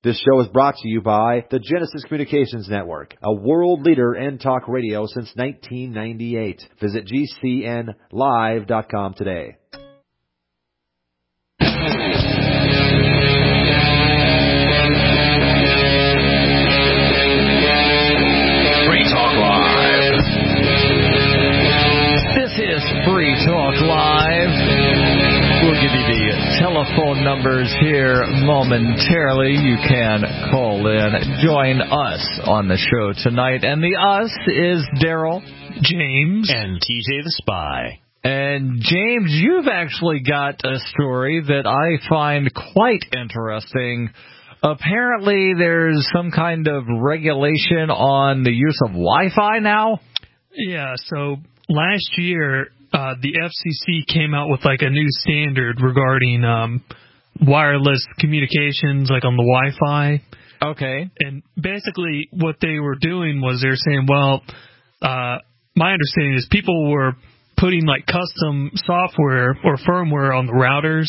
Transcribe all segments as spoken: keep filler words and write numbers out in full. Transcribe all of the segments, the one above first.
This show is brought to you by the Genesis Communications Network, a world leader in talk radio since nineteen ninety-eight. Visit G C N live dot com today. Free Talk Live. This is Free Talk Live. We'll give you the telephone numbers here momentarily. You can call in, join us on the show tonight. And the us is Daryl, James, and T J the Spy. And James, you've actually got a story that I find quite interesting. Apparently there's some kind of regulation on the use of Wi-Fi now? Yeah, so last year uh, the F C C came out with like a new standard regarding um, wireless communications, like on the Wi-Fi. Okay. And basically what they were doing was they're saying, well, uh, my understanding is people were putting like custom software or firmware on the routers,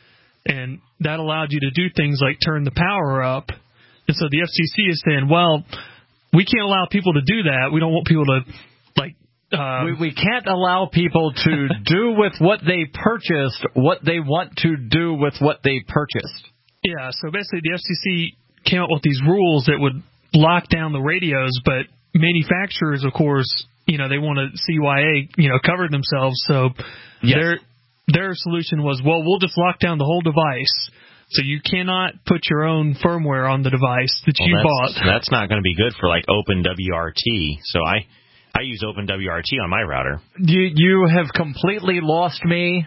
and that allowed you to do things like turn the power up. And so the F C C is saying, well, we can't allow people to do that. We don't want people to, like... Um, we, we can't allow people to do with what they purchased what they want to do with what they purchased. Yeah, so basically the F C C came up with these rules that would lock down the radios, but manufacturers, of course, you know, they want to C Y A, you know, cover themselves. So yes. their their solution was, well, we'll just lock down the whole device. So you cannot put your own firmware on the device that well, you that's, bought. That's not going to be good for like Open W R T. So I, I use Open W R T on my router. You you have completely lost me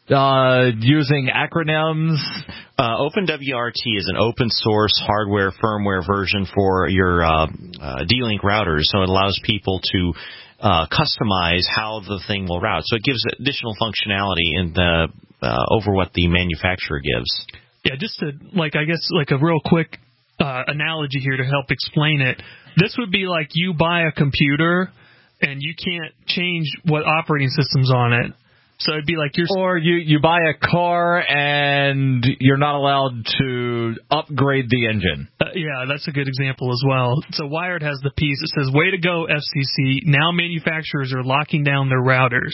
uh, using acronyms. Uh, Open W R T is an open source hardware firmware version for your uh, uh, D-Link routers. So it allows people to uh, customize how the thing will route. So it gives additional functionality in the uh, over what the manufacturer gives. Yeah, just to, like, I guess, like a real quick uh, analogy here to help explain it. This would be like you buy a computer and you can't change what operating system's on it. So it'd be like you're... Or you, you buy a car and you're not allowed to upgrade the engine. Uh, yeah, that's a good example as well. So Wired has the piece that says, way to go, F C C. Now manufacturers are locking down their routers.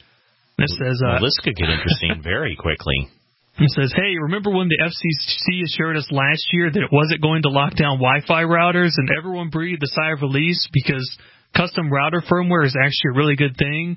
This says... Uh, well, this could get interesting very quickly. It says, hey, remember when the F C C assured us last year that it wasn't going to lock down Wi-Fi routers, and everyone breathed a sigh of relief because custom router firmware is actually a really good thing?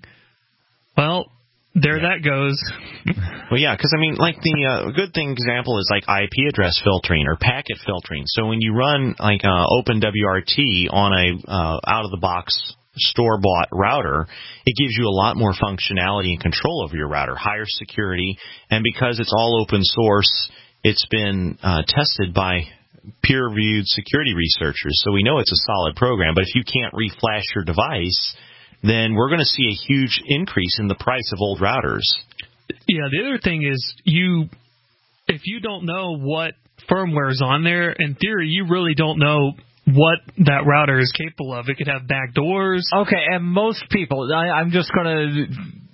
Well, there yeah. that goes. Well, yeah, because, I mean, like the uh, good thing example is like I P address filtering or packet filtering. So when you run like uh, Open W R T on a uh, out-of-the-box store-bought router, it gives you a lot more functionality and control over your router, higher security, and because it's all open source, it's been uh, tested by peer-reviewed security researchers, so we know it's a solid program. But if you can't reflash your device, then we're going to see a huge increase in the price of old routers. Yeah, the other thing is, you, if you don't know what firmware is on there, in theory, you really don't know what that router is capable of. It could have back doors. Okay, and most people, I, I'm just going to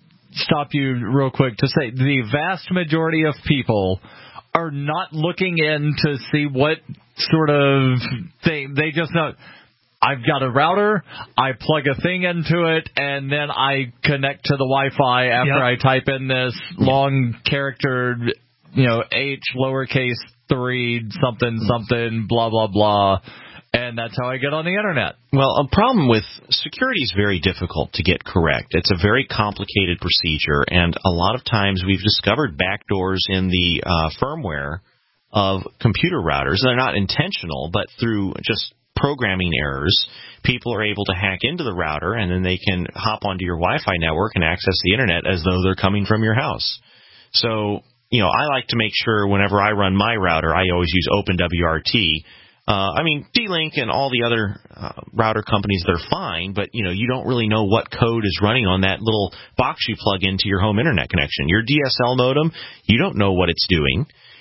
stop you real quick to say the vast majority of people are not looking in to see what sort of thing. They just know, I've got a router, I plug a thing into it, and then I connect to the Wi-Fi after yep. I type in this long character, you know, H, lowercase three, something, something, blah, blah, blah. And that's how I get on the Internet. Well, a problem with security is very difficult to get correct. It's a very complicated procedure, and a lot of times we've discovered backdoors in the uh, firmware of computer routers. They're not intentional, but through just programming errors, people are able to hack into the router, and then they can hop onto your Wi-Fi network and access the Internet as though they're coming from your house. So, you know, I like to make sure whenever I run my router, I always use Open W R T. Uh, I mean, D-Link and all the other uh, router companies, they're fine, but, you know, you don't really know what code is running on that little box you plug into your home Internet connection. Your D S L modem, you don't know what it's doing.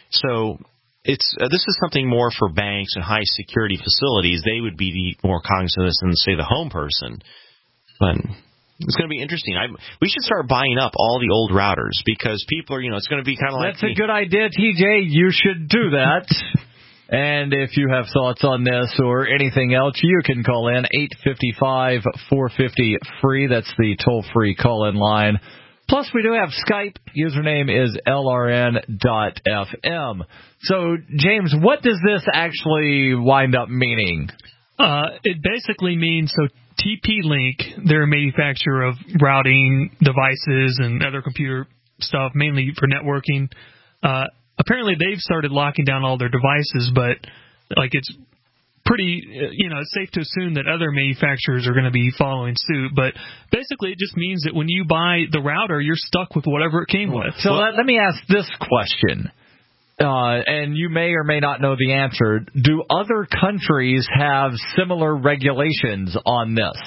So it's uh, this is something more for banks and high-security facilities. They would be more cognizant of this than, say, the home person. But it's going to be interesting. I, we should start buying up all the old routers because people are, you know, it's going to be kind of like... That's a good idea, T J. You should do that. And if you have thoughts on this or anything else, you can call in eight five five, four five zero, free. That's the toll-free call-in line. Plus, we do have Skype. Username is L R N dot F M. So, James, what does this actually wind up meaning? Uh, it basically means, so T P-Link, they're a manufacturer of routing devices and other computer stuff, mainly for networking. Uh, apparently, they've started locking down all their devices, but like it's pretty, you know, it's safe to assume that other manufacturers are going to be following suit. But basically, it just means that when you buy the router, you're stuck with whatever it came with. So well, let, let me ask this question, uh, and you may or may not know the answer. Do other countries have similar regulations on this?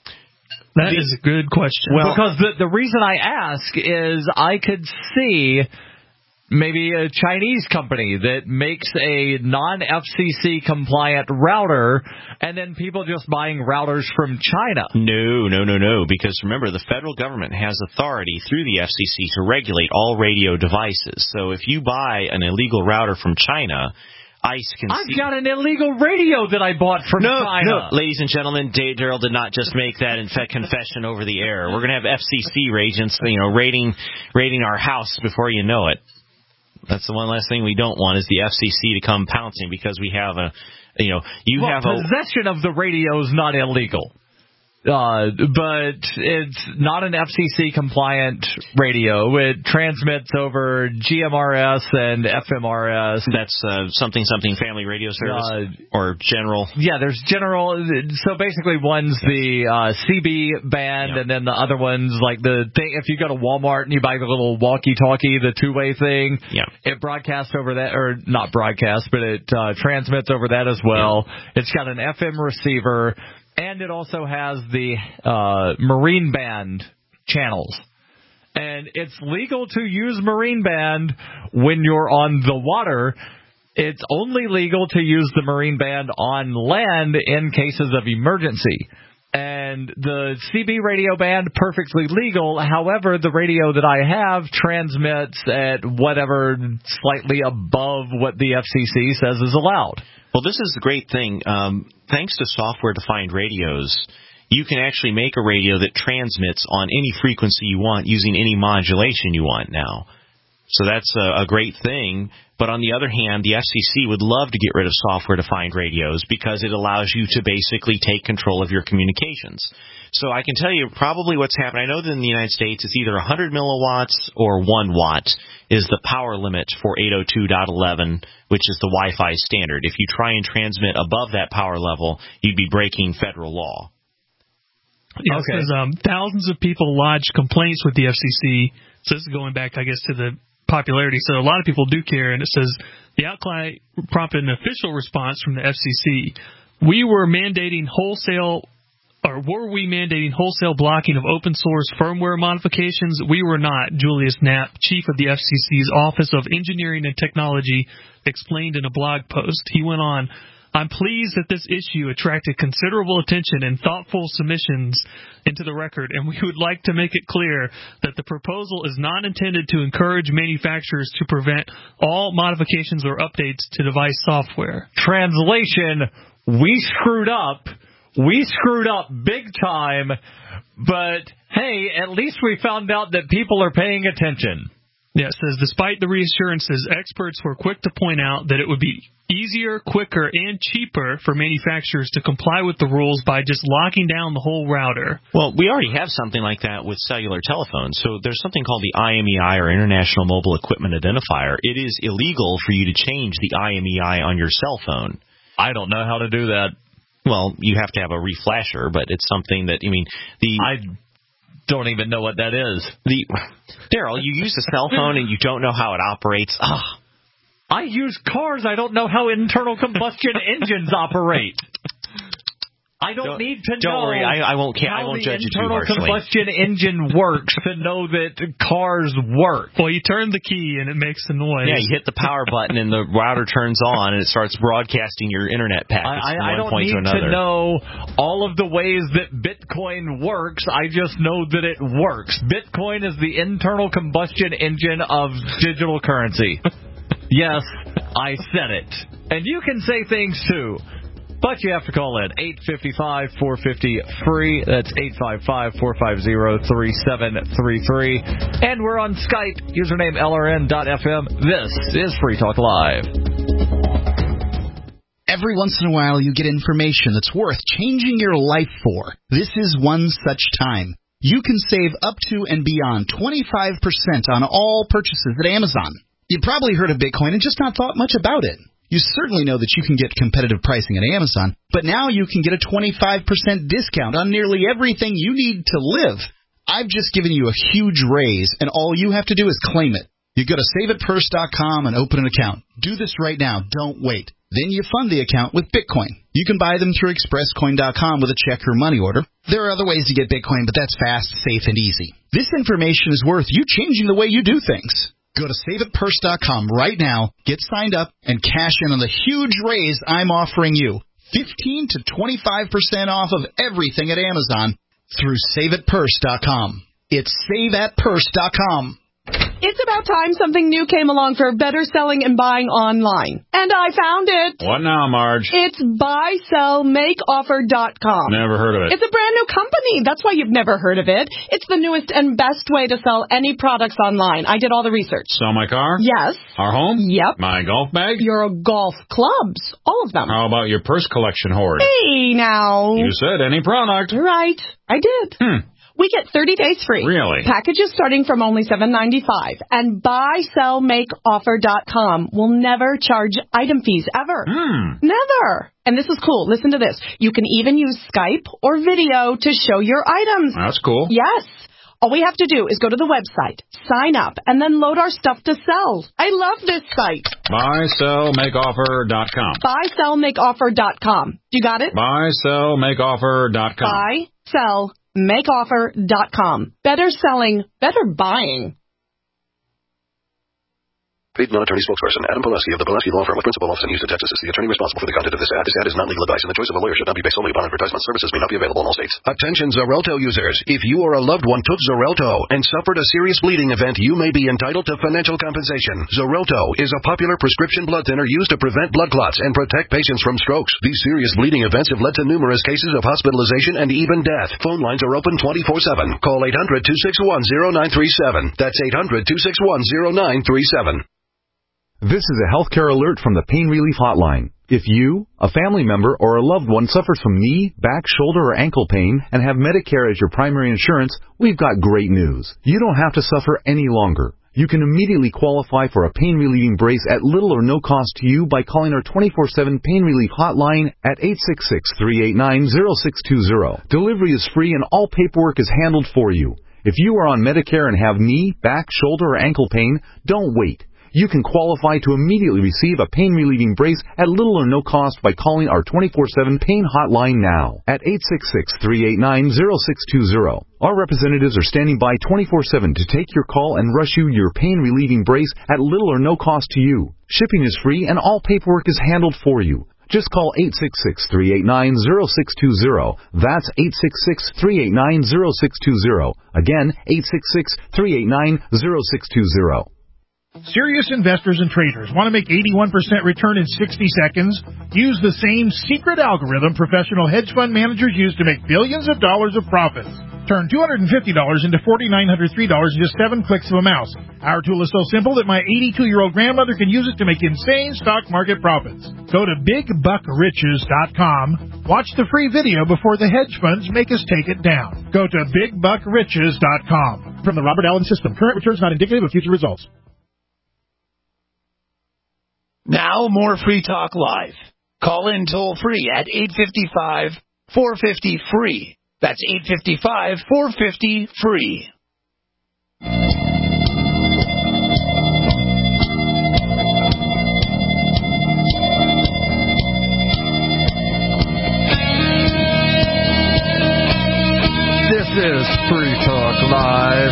That the, is a good question. Well, because the, the reason I ask is I could see maybe a Chinese company that makes a non-F C C compliant router, and then people just buying routers from China. No, no, no, no, because remember, the federal government has authority through the F C C to regulate all radio devices. So if you buy an illegal router from China, ICE can I've see... got an illegal radio that I bought from no, China. No, ladies and gentlemen, Daryl did not just make that in fact confession over the air. We're going to have F C C agents, you know, raiding, raiding our house before you know it. That's the one last thing we don't want is the F C C to come pouncing because we have a, you know, you well, have a... possession of the radio is not illegal. Uh, but it's not an F C C compliant radio. It transmits over G M R S and F M R S. That's uh, something something family radio service uh, or general. Yeah, there's general. So basically, one's the uh, C B band, yep. and then the other one's like the thing. If you go to Walmart and you buy the little walkie-talkie, the two-way thing, yeah, it broadcasts over that, or not broadcasts, but it uh, transmits over that as well. Yeah. It's got an F M receiver. And it also has the uh, marine band channels. And it's legal to use marine band when you're on the water. It's only legal to use the marine band on land in cases of emergency. And the C B radio band, perfectly legal. However, the radio that I have transmits at whatever slightly above what the F C C says is allowed. Well, this is the great thing. Um, thanks to software-defined radios, you can actually make a radio that transmits on any frequency you want using any modulation you want now. So that's a, a great thing. But on the other hand, the F C C would love to get rid of software-defined radios because it allows you to basically take control of your communications. So I can tell you probably what's happened. I know that in the United States it's either one hundred milliwatts or one watt is the power limit for eight oh two dot eleven, which is the Wi-Fi standard. If you try and transmit above that power level, you'd be breaking federal law. Yeah, okay. It says um, thousands of people lodged complaints with the F C C. So this is going back, I guess, to the popularity. So a lot of people do care, and it says the outcry prompted an official response from the F C C. We were mandating wholesale, or were we mandating wholesale blocking of open source firmware modifications? We were not, Julius Knapp, chief of the F C C's Office of Engineering and Technology, explained in a blog post. He went on, I'm pleased that this issue attracted considerable attention and thoughtful submissions into the record, and we would like to make it clear that the proposal is not intended to encourage manufacturers to prevent all modifications or updates to device software. Translation, we screwed up. We screwed up big time, but hey, at least we found out that people are paying attention. Yeah, it says, despite the reassurances, experts were quick to point out that it would be easier, quicker, and cheaper for manufacturers to comply with the rules by just locking down the whole router. Well, we already have something like that with cellular telephones. So there's something called the I M E I, or International Mobile Equipment Identifier. It is illegal for you to change the I M E I on your cell phone. I don't know how to do that. Well, you have to have a reflasher, but it's something that, I mean, the... I don't even know what that is. The Daryl, you use a cell phone and you don't know how it operates. Ugh. I use cars. I don't know how internal combustion engines operate. I don't, don't need to don't know. Don't worry, I, I won't. I won't judge you too harshly. How the internal combustion engine works to know that cars work. Well, you turn the key and it makes the noise. Yeah, you hit the power button and the router turns on and it starts broadcasting your internet packets I, from I one don't point need to another. to know all of the ways that Bitcoin works. I just know that it works. Bitcoin is the internal combustion engine of digital currency. Yes, I said it. And you can say things, too. But you have to call in eight five five, four five zero, free. That's eight five five, four five zero, three seven three three. And we're on Skype. Username L R N dot F M. This is Free Talk Live. Every once in a while you get information that's worth changing your life for. This is one such time. You can save up to and beyond twenty-five percent on all purchases at Amazon. You probably heard of Bitcoin and just not thought much about it. You certainly know that you can get competitive pricing at Amazon, but now you can get a twenty-five percent discount on nearly everything you need to live. I've just given you a huge raise, and all you have to do is claim it. You go to save it purse dot com and open an account. Do this right now. Don't wait. Then you fund the account with Bitcoin. You can buy them through express coin dot com with a check or money order. There are other ways to get Bitcoin, but that's fast, safe, and easy. This information is worth you changing the way you do things. Go to save it purse dot com right now, get signed up, and cash in on the huge raise I'm offering you. fifteen to twenty-five percent off of everything at Amazon through save it purse dot com. It's save at purse dot com. It's about time something new came along for better selling and buying online. And I found it. What now, Marge? It's buy sell make offer dot com. Never heard of it. It's a brand new company. That's why you've never heard of it. It's the newest and best way to sell any products online. I did all the research. Sell my car? Yes. Our home? Yep. My golf bag? Your golf clubs. All of them. How about your purse collection hoard? Hey, now. You said any product. Right. I did. Hmm. We get thirty days free. Really? Packages starting from only seven ninety-five. And buy sell make offer dot com will never charge item fees ever. Hmm. Never. And this is cool. Listen to this. You can even use Skype or video to show your items. That's cool. Yes. All we have to do is go to the website, sign up, and then load our stuff to sell. I love this site. buy sell make offer dot com. buy sell make offer dot com. You got it? buy sell make offer dot com. buy sell make offer dot com. Better selling, better buying. Paid non-attorney spokesperson Adam Pileski of the Pileski Law Firm with principal office in Houston, Texas is the attorney responsible for the content of this ad. This ad is not legal advice, and the choice of a lawyer should not be based solely upon advertisement. Services may not be available in all states. Attention Xarelto users. If you or a loved one took Xarelto and suffered a serious bleeding event, you may be entitled to financial compensation. Xarelto is a popular prescription blood thinner used to prevent blood clots and protect patients from strokes. These serious bleeding events have led to numerous cases of hospitalization and even death. Phone lines are open twenty-four seven. Call eight hundred, two six one, zero nine three seven. That's eight hundred, two six one, zero nine three seven. This is a healthcare alert from the Pain Relief Hotline. If you, a family member, or a loved one suffers from knee, back, shoulder, or ankle pain and have Medicare as your primary insurance, we've got great news. You don't have to suffer any longer. You can immediately qualify for a pain-relieving brace at little or no cost to you by calling our twenty-four seven Pain Relief Hotline at eight six six, three eight nine, zero six two zero. Delivery is free and all paperwork is handled for you. If you are on Medicare and have knee, back, shoulder, or ankle pain, don't wait. You can qualify to immediately receive a pain-relieving brace at little or no cost by calling our twenty-four seven Pain Hotline now at eight six six, three eight nine, zero six two zero. Our representatives are standing by twenty-four seven to take your call and rush you your pain-relieving brace at little or no cost to you. Shipping is free and all paperwork is handled for you. Just call eight six six, three eight nine, zero six two zero. That's eight six six, three eight nine, zero six two zero. Again, eight six six, three eight nine, zero six two zero. Serious investors and traders want to make eighty-one percent return in sixty seconds? Use the same secret algorithm professional hedge fund managers use to make billions of dollars of profits. Turn two hundred fifty dollars into four thousand nine hundred three dollars in just seven clicks of a mouse. Our tool is so simple that my eighty-two-year-old grandmother can use it to make insane stock market profits. Go to big buck riches dot com. Watch the free video before the hedge funds make us take it down. Go to big buck riches dot com. From the Robert Allen System, current returns not indicative of future results. Now, more Free Talk Live. Call in toll-free at eight five five, four five zero, free. That's eight five five, four five zero, free. This is Free Talk Live.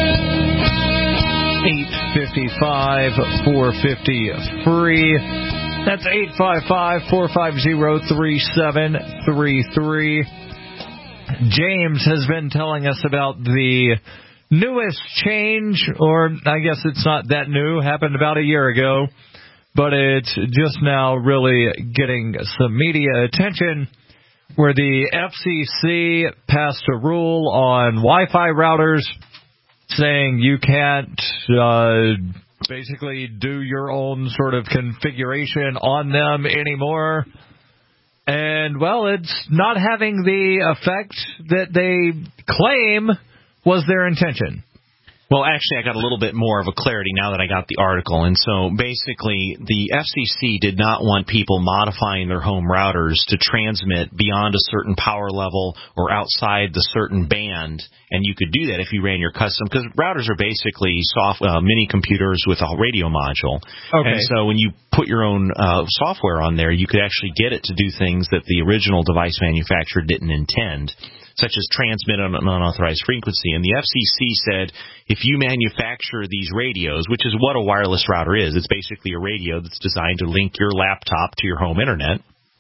eight five five, four five zero, free. That's eight five five, four five zero, three seven three three. James has been telling us about the newest change, or I guess it's not that new, happened about a year ago, but it's just now really getting some media attention, where the F C C passed a rule on Wi-Fi routers saying you can't uh, basically do your own sort of configuration on them anymore. And, well, it's not having the effect that they claim was their intention. Well, actually, I got a little bit more of a clarity now that I got the article. And so basically, the F C C did not want people modifying their home routers to transmit beyond a certain power level or outside the certain band. And you could do that if you ran your custom, because routers are basically soft uh, mini computers with a radio module. Okay. And so when you put your own uh, software on there, you could actually get it to do things that the original device manufacturer didn't intend, such as transmit on an unauthorized frequency. And the F C C said, if you manufacture these radios, which is what a wireless router is, it's basically a radio that's designed to link your laptop to your home internet.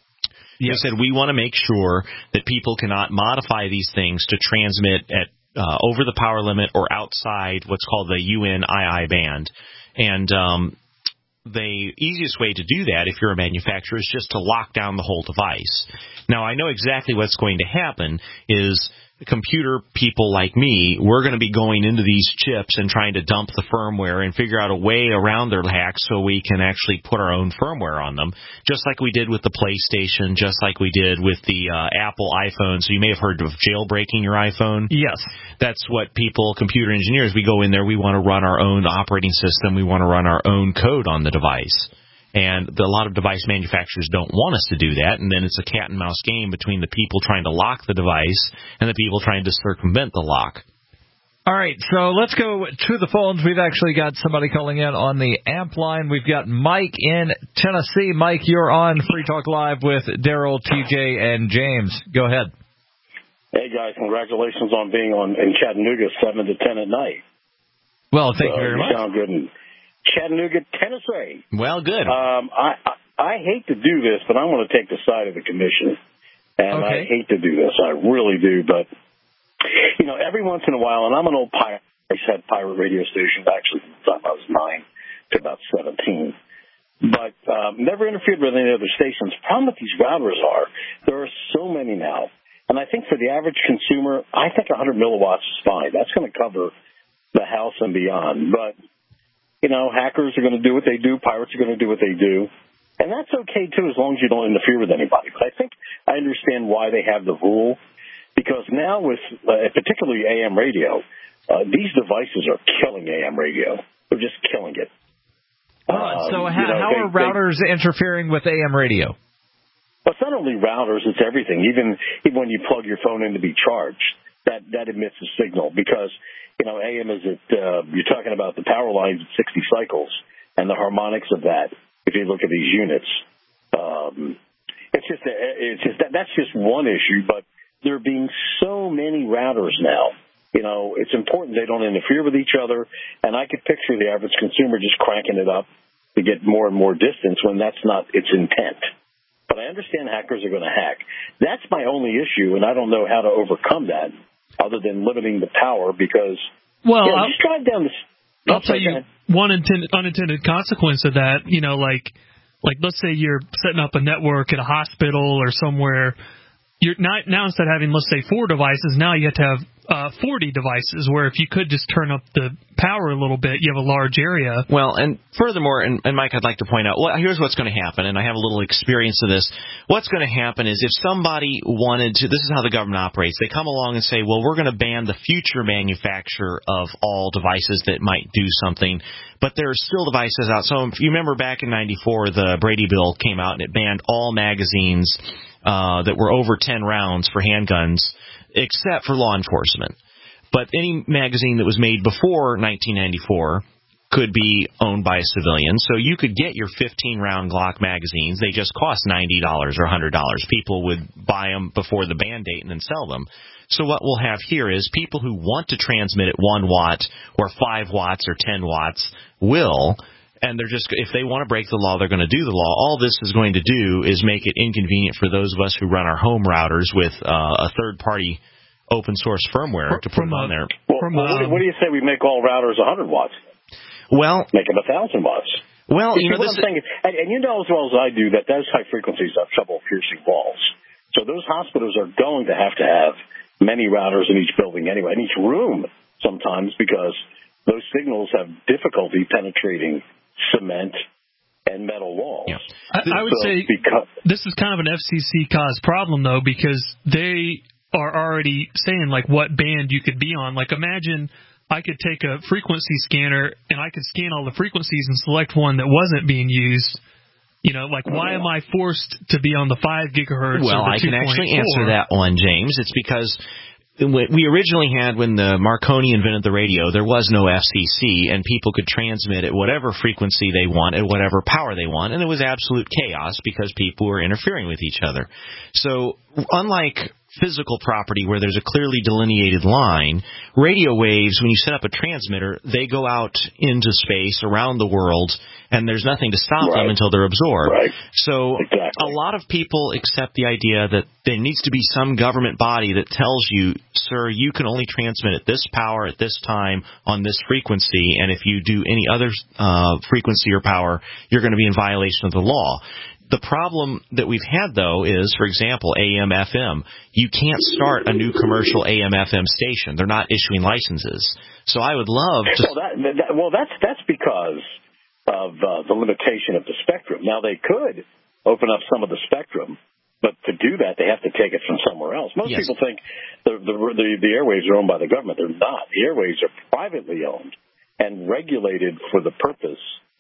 Yes. They said, we want to make sure that people cannot modify these things to transmit at uh, over the power limit or outside what's called the U N I I band. And um, the easiest way to do that, if you're a manufacturer, is just to lock down the whole device. Now, I know exactly what's going to happen is computer people like me, we're going to be going into these chips and trying to dump the firmware and figure out a way around their hacks so we can actually put our own firmware on them, just like we did with the PlayStation, just like we did with the uh, Apple iPhone. So you may have heard of jailbreaking your iPhone. Yes. That's what people, computer engineers, we go in there, we want to run our own operating system, we want to run our own code on the device. And the, a lot of device manufacturers don't want us to do that, and then it's a cat-and-mouse game between the people trying to lock the device and the people trying to circumvent the lock. All right, so let's go to the phones. We've actually got somebody calling in on the amp line. We've got Mike in Tennessee. Mike, you're on Free Talk Live with Daryl, T J, and James. Go ahead. Hey, guys, congratulations on being on in Chattanooga seven to ten at night. Well, thank so, you very you much. sound good. And Chattanooga, Tennessee. Well, good. Um, I, I I hate to do this, but I'm going to take the side of the commission, and okay. I hate to do this. I really do, but you know, every once in a while, and I'm an old pirate. I had pirate radio stations actually from the time I was nine to about seventeen, but um, never interfered with any other stations. The problem with these routers are there are so many now, and I think for the average consumer, I think one hundred milliwatts is fine. That's going to cover the house and beyond, but you know, hackers are going to do what they do. Pirates are going to do what they do. And that's okay, too, as long as you don't interfere with anybody. But I think I understand why they have the rule, because now with uh, particularly A M radio, uh, these devices are killing A M radio. They're just killing it. Uh, so um, how, you know, how they, are routers they, interfering with A M radio? Well, it's not only routers, it's everything. Even, even when you plug your phone in to be charged, that, that emits a signal because, you know, A M is at, uh, you're talking about the power lines at sixty cycles and the harmonics of that. If you look at these units, um, it's just, a, it's just that, that's just one issue, but there being so many routers now, you know, it's important they don't interfere with each other. And I could picture the average consumer just cranking it up to get more and more distance when that's not its intent. But I understand hackers are going to hack. That's my only issue, and I don't know how to overcome that other than limiting the power because, well, you know, just drive down this. I'll tell you one intended, unintended consequence of that, you know, like, like let's say you're setting up a network at a hospital or somewhere. You're not, now instead of having, let's say, four devices, now you have to have uh, forty devices, where if you could just turn up the power a little bit, you have a large area. Well, and furthermore, and, and Mike, I'd like to point out, well, here's what's going to happen, and I have a little experience of this. What's going to happen is if somebody wanted to, this is how the government operates, they come along and say, well, we're going to ban the future manufacture of all devices that might do something, but there are still devices out. So if you remember back in ninety-four, the Brady Bill came out, and it banned all magazines uh, that were over ten rounds for handguns, except for law enforcement. But any magazine that was made before nineteen ninety-four could be owned by a civilian. So you could get your fifteen-round Glock magazines. They just cost ninety dollars or one hundred dollars. People would buy them before the ban date and then sell them. So what we'll have here is people who want to transmit at one watt or five watts or ten watts will, and they're just, if they want to break the law, they're going to do the law. All this is going to do is make it inconvenient for those of us who run our home routers with uh, a third-party open source firmware to put them on there. Well, well what, do, what do you say we make all routers one hundred watts? Well, make them one thousand watts. Well, you, you know, what this I'm saying is, and, and you know as well as I do that those high frequencies have trouble piercing walls. So those hospitals are going to have to have many routers in each building anyway, in each room sometimes, because those signals have difficulty penetrating cement and metal walls. Yeah. I, I would so say because, this is kind of an F C C-caused problem, though, because they are already saying, like, what band you could be on. Like, imagine I could take a frequency scanner and I could scan all the frequencies and select one that wasn't being used. You know, like, why am I forced to be on the five gigahertz Well, or the I can actually answer that. that one, James. It's because we originally had, when the Marconi invented the radio, there was no F C C, and people could transmit at whatever frequency they want, at whatever power they want, and it was absolute chaos because people were interfering with each other. So, unlike physical property where there's a clearly delineated line, radio waves, when you set up a transmitter, they go out into space around the world, and there's nothing to stop right. them until they're absorbed. Right. So exactly. a lot of people accept the idea that there needs to be some government body that tells you, sir, you can only transmit at this power at this time on this frequency, and if you do any other uh, frequency or power, you're going to be in violation of the law. The problem that we've had, though, is, for example, A M F M. You can't start a new commercial A M F M station. They're not issuing licenses. So I would love to... Well, that, that, well that's, that's because of uh, the limitation of the spectrum. Now, they could open up some of the spectrum, but to do that, they have to take it from somewhere else. Most yes. people think the, the, the, the airwaves are owned by the government. They're not. The airwaves are privately owned and regulated for the purpose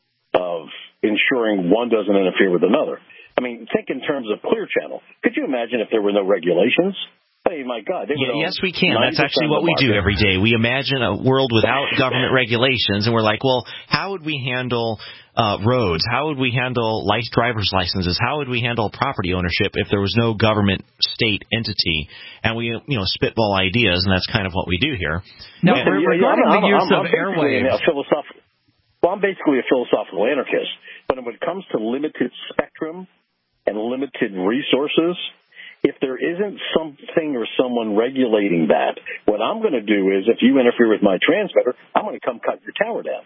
of ensuring one doesn't interfere with another. I mean, think in terms of Clear Channel. Could you imagine if there were no regulations? Hey, my God. They yeah, yes, we can. That's actually what we do every day. We imagine a world without government regulations, and we're like, well, how would we handle uh, roads? How would we handle life driver's licenses? How would we handle property ownership if there was no government state entity? And we, you know, spitball ideas, and that's kind of what we do here. Now, yeah, regarding yeah, I'm, the use I'm, of I'm airwaves... A philosophical, well, I'm basically a philosophical anarchist, but when it comes to limited spectrum and limited resources, if there isn't something or someone regulating that, what I'm going to do is, if you interfere with my transmitter, I'm going to come cut your tower down.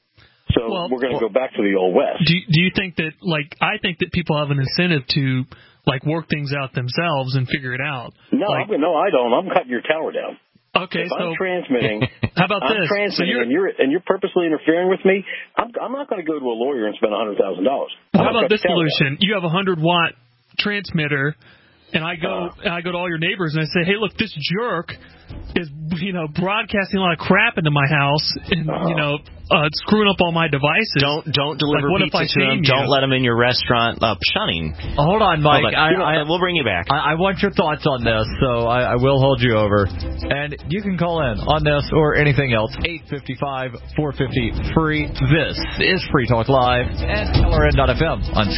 So well, we're going to well, go back to the old West. Do, do you think that, like, I think that people have an incentive to, like, work things out themselves and figure it out? No, like, I'm, no, I don't. I'm cutting your tower down. Okay, if so I'm transmitting, how about I'm this? transmitting, so you're, and you're and you're purposely interfering with me. I'm, I'm not going to go to a lawyer and spend a hundred thousand dollars. How about this solution? You have a hundred watt transmitter, and I go uh, and I go to all your neighbors and I say, hey, look, this jerk is, you know, broadcasting a lot of crap into my house and uh, you know uh, screwing up all my devices. Don't don't deliver like, pizza to them. You? Don't let them in your restaurant. Uh, shunning. Hold on, Mike. Hold on. I, I, we'll bring you back. I, I want your thoughts on this, so I, I will hold you over. And you can call in on this or anything else. eight five five, four five zero, free. This is Free Talk Live and L R N dot F M on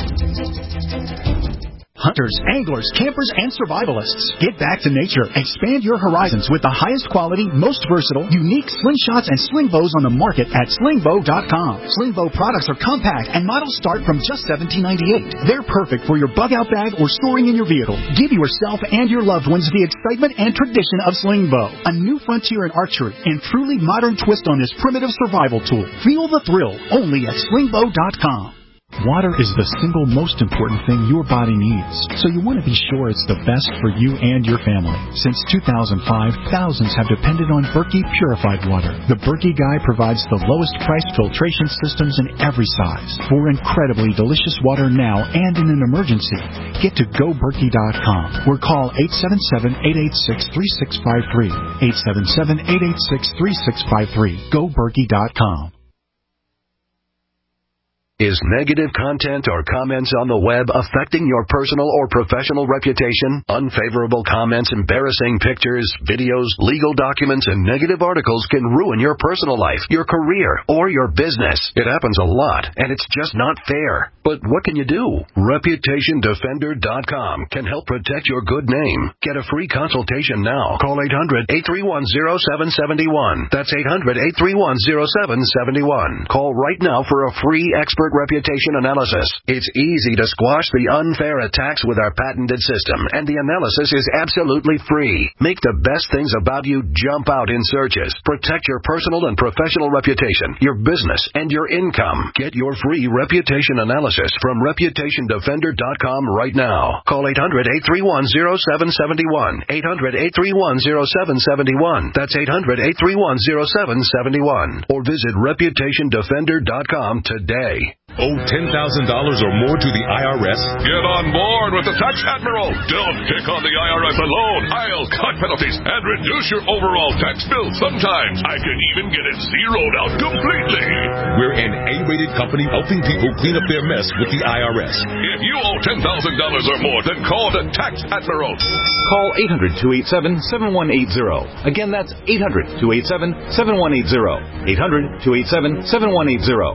Skype. Hunters, anglers, campers, and survivalists. Get back to nature. Expand your horizons with the highest quality, most versatile, unique slingshots and sling bows on the market at sling bow dot com. Sling bow products are compact and models start from just seventeen ninety-eight. They're perfect for your bug out bag or storing in your vehicle. Give yourself and your loved ones the excitement and tradition of sling bow. A new frontier in archery and truly modern twist on this primitive survival tool. Feel the thrill only at sling bow dot com. Water is the single most important thing your body needs, so you want to be sure it's the best for you and your family. Since two thousand five, thousands have depended on Berkey purified water. The Berkey Guy provides the lowest priced filtration systems in every size. For incredibly delicious water now and in an emergency, get to go berkey dot com or call eight seven seven, eight eight six, three six five three. eight seven seven, eight eight six, three six five three. go berkey dot com. Is negative content or comments on the web affecting your personal or professional reputation? Unfavorable comments, embarrassing pictures, videos, legal documents, and negative articles can ruin your personal life, your career, or your business. It happens a lot, and it's just not fair. But what can you do? reputation defender dot com can help protect your good name. Get a free consultation now. Call eight hundred, eight three one, zero seven seven one. That's eight hundred, eight three one, zero seven seven one. Call right now for a free expert expert reputation analysis. It's easy to squash the unfair attacks with our patented system, and the analysis is absolutely free. Make the best things about you jump out in searches. Protect your personal and professional reputation, your business, and your income. Get your free reputation analysis from reputation defender dot com right now. Call eight hundred, eight three one, zero seven seven one. eight hundred, eight three one, zero seven seven one. That's eight hundred, eight three one, zero seven seven one. Or visit reputation defender dot com today. Owe ten thousand dollars or more to the I R S? Get on board with the Tax Admiral. Don't pick on the I R S alone. I'll cut penalties and reduce your overall tax bill. Sometimes I can even get it zeroed out completely. We're an A-rated company helping people clean up their mess with the I R S. If you owe ten thousand dollars or more, then call the Tax Admiral. Call eight hundred, two eight seven, seven one eight zero. Again, that's eight hundred, two eight seven, seven one eight zero. eight hundred, two eight seven, seven one eight zero.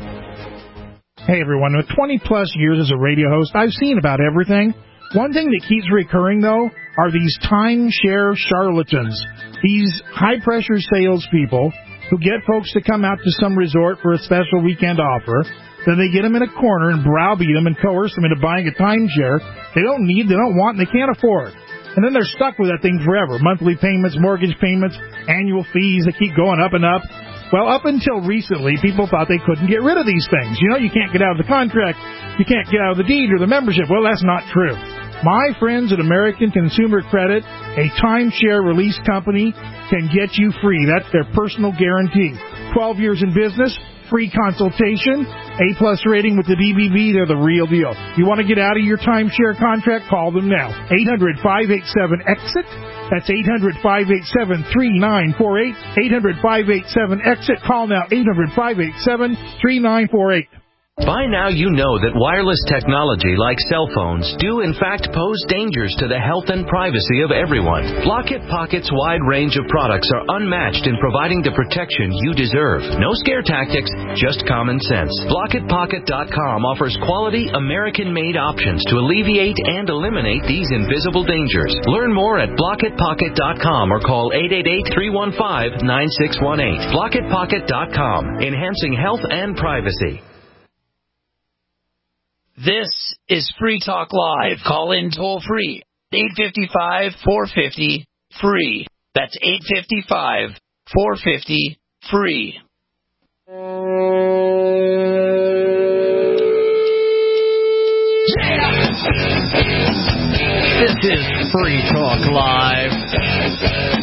Hey everyone, with twenty plus years as a radio host, I've seen about everything. One thing that keeps recurring, though, are these timeshare charlatans. These high-pressure salespeople who get folks to come out to some resort for a special weekend offer. Then they get them in a corner and browbeat them and coerce them into buying a timeshare they don't need, they don't want, and they can't afford. And then they're stuck with that thing forever. Monthly payments, mortgage payments, annual fees, they keep going up and up. Well, up until recently, people thought they couldn't get rid of these things. You know, you can't get out of the contract, you can't get out of the deed or the membership. Well, that's not true. My friends at American Consumer Credit, a timeshare release company, can get you free. That's their personal guarantee. twelve years in business, free consultation, A-plus rating with the D B B, they're the real deal. You want to get out of your timeshare contract? Call them now. eight hundred, five eight seven, EXIT. That's eight hundred, five eight seven, three nine four eight. eight hundred, five eight seven, EXIT. Call now, eight hundred, five eight seven, three nine four eight. By now you know that wireless technology like cell phones do in fact pose dangers to the health and privacy of everyone. Blockit Pocket's wide range of products are unmatched in providing the protection you deserve. No scare tactics, just common sense. Blockit Pocket dot com offers quality American-made options to alleviate and eliminate these invisible dangers. Learn more at Blockit Pocket dot com or call eight eight eight, three one five, nine six one eight. Blockit Pocket dot com, enhancing health and privacy. This is Free Talk Live. Call in toll free. eight five five, four five zero, free. That's eight five five, four five zero, free. This is Free Talk Live.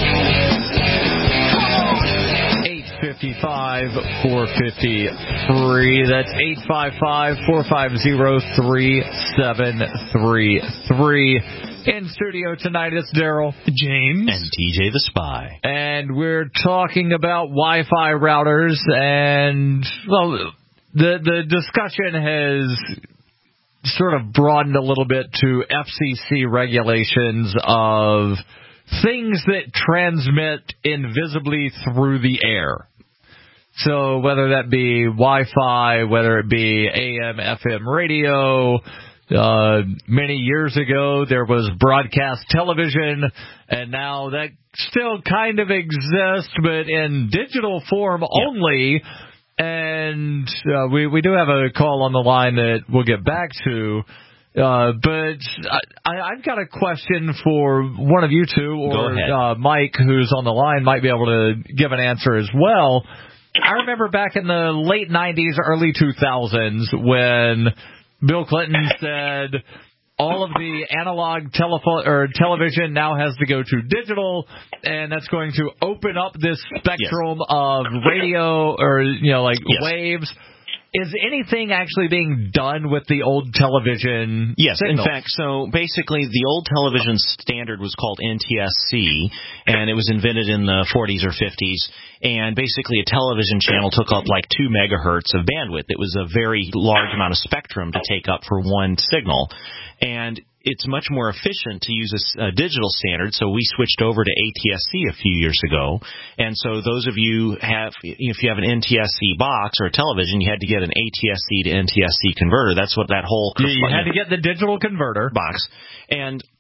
eight five five, four five zero, free. That's eight five five, four five zero, three seven three three. In studio tonight, it's Daryl, James, and T J the Spy. And we're talking about Wi-Fi routers, and, well, the, the discussion has sort of broadened a little bit to F C C regulations of things that transmit invisibly through the air. So whether that be Wi-Fi, whether it be A M, F M radio, uh, many years ago there was broadcast television, and now that still kind of exists, but in digital form only. And uh, we, we do have a call on the line that we'll get back to. Uh, but I, I've got a question for one of you two, or uh, Mike, who's on the line, might be able to give an answer as well. I remember back in the late nineties, early two thousands, when Bill Clinton said all of the analog telephone or television now has to go to digital, and that's going to open up this spectrum yes. of radio or, you know, like yes. waves. Is anything actually being done with the old television Yes, signals? In fact, so basically the old television standard was called N T S C, and it was invented in the forties or fifties, and basically a television channel took up like two megahertz of bandwidth. It was a very large amount of spectrum to take up for one signal, and it's much more efficient to use a, a digital standard, so we switched over to A T S C a few years ago. And so those of you have, if you have an N T S C box or a television, you had to get an A T S C to N T S C converter. That's what that whole... You, you had to get the digital converter. Box. And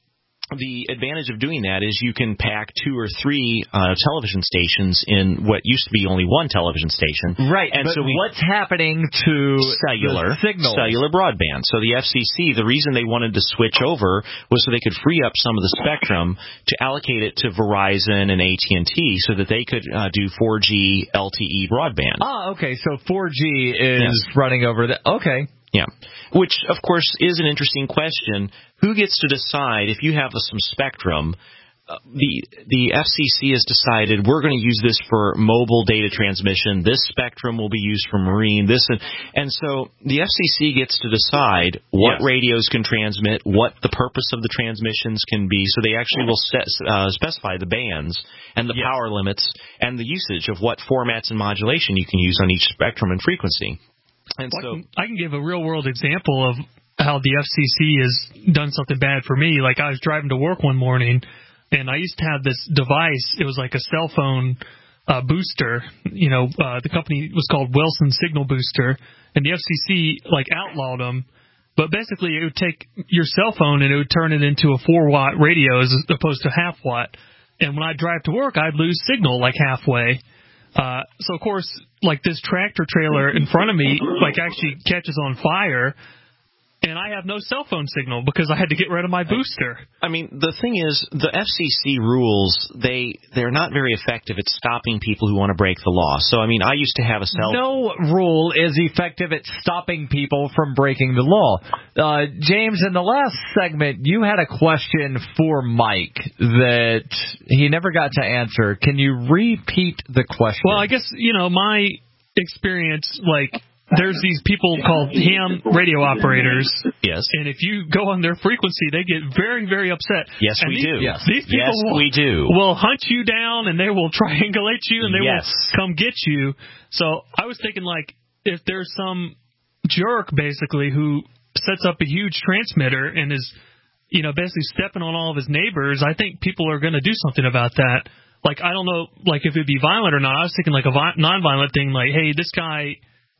the advantage of doing that is you can pack two or three uh, television stations in what used to be only one television station. Right, and but so we, what's happening to cellular the signals? cellular broadband? So the F C C, the reason they wanted to switch over was so they could free up some of the spectrum to allocate it to Verizon and A T and T so that they could uh, do four G L T E broadband. Ah, okay, so four G is yeah. running over the... Okay. Yeah, which, of course, is an interesting question. Who gets to decide if you have some spectrum? Uh, the the F C C has decided we're going to use this for mobile data transmission. This spectrum will be used for marine. This and, and so the F C C gets to decide what yes. radios can transmit, what the purpose of the transmissions can be. So they actually will set, uh, specify the bands and the yes. power limits and the usage of what formats and modulation you can use on each spectrum and frequency. And well, so I can, I can give a real-world example of how the F C C has done something bad for me. Like, I was driving to work one morning, and I used to have this device. It was like a cell phone uh, booster. You know, uh, the company was called Wilson Signal Booster, and the F C C, like, outlawed them. But basically, it would take your cell phone, and it would turn it into a four-watt radio as opposed to half-watt. And when I drive to work, I'd lose signal, like, halfway. Uh, so, of course, like this tractor trailer in front of me, like actually catches on fire, and I have no cell phone signal because I had to get rid of my booster. I mean, the thing is, the F C C rules, they, they're not very effective at stopping people who want to break the law. So, I mean, I used to have a cell... No rule is effective at stopping people from breaking the law. Uh, James, in the last segment, you had a question for Mike that he never got to answer. Can you repeat the question? Well, I guess, you know, my experience, like... There's these people called ham radio operators. Yes. And if you go on their frequency, they get very, very upset. Yes, and we these, do. Yes. These people yes, will, we do. will hunt you down, and they will triangulate you, and they yes. will come get you. So I was thinking, like, if there's some jerk, basically, who sets up a huge transmitter and is, you know, basically stepping on all of his neighbors, I think people are going to do something about that. Like, I don't know, like, if it'd be violent or not. I was thinking, like, a vi- non-violent thing, like, hey, this guy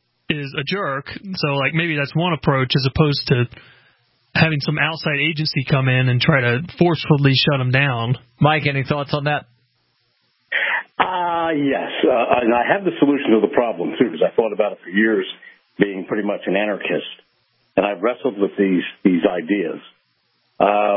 is a jerk, so like maybe that's one approach as opposed to having some outside agency come in and try to forcefully shut him down. Mike, any thoughts on that? Uh, yes, uh, and I have the solution to the problem too, because I thought about it for years, being pretty much an anarchist, and I've wrestled with these these ideas. Uh,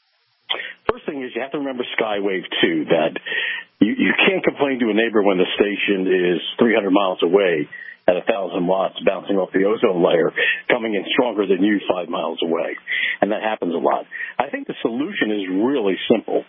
first thing is you have to remember Skywave two, that you, you can't complain to a neighbor when the station is three hundred miles away at one thousand watts bouncing off the ozone layer, coming in stronger than you five miles away. And that happens a lot. I think the solution is really simple.